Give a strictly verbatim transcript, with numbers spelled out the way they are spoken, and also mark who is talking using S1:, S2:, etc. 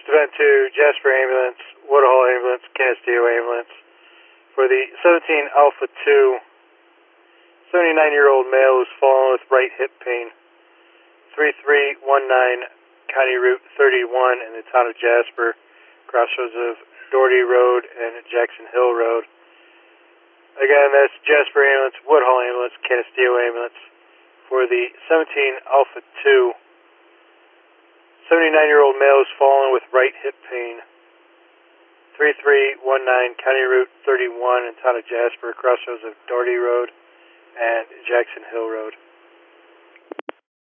S1: Event two, Jasper Ambulance, Woodhull Ambulance, Castillo Ambulance. For the seventeen Alpha two, seventy-nine-year-old male who's fallen with right hip pain. three three one nine County Route thirty-one in the town of Jasper, crossroads of Doherty Road and Jackson Hill Road. Again, that's Jasper Ambulance, Woodhull Ambulance, Castillo Ambulance. For the seventeen Alpha two, seventy-nine-year-old male who's fallen with right hip pain. three three one nine County Route thirty-one in town of Jasper, crossroads of Doherty Road and Jackson Hill Road.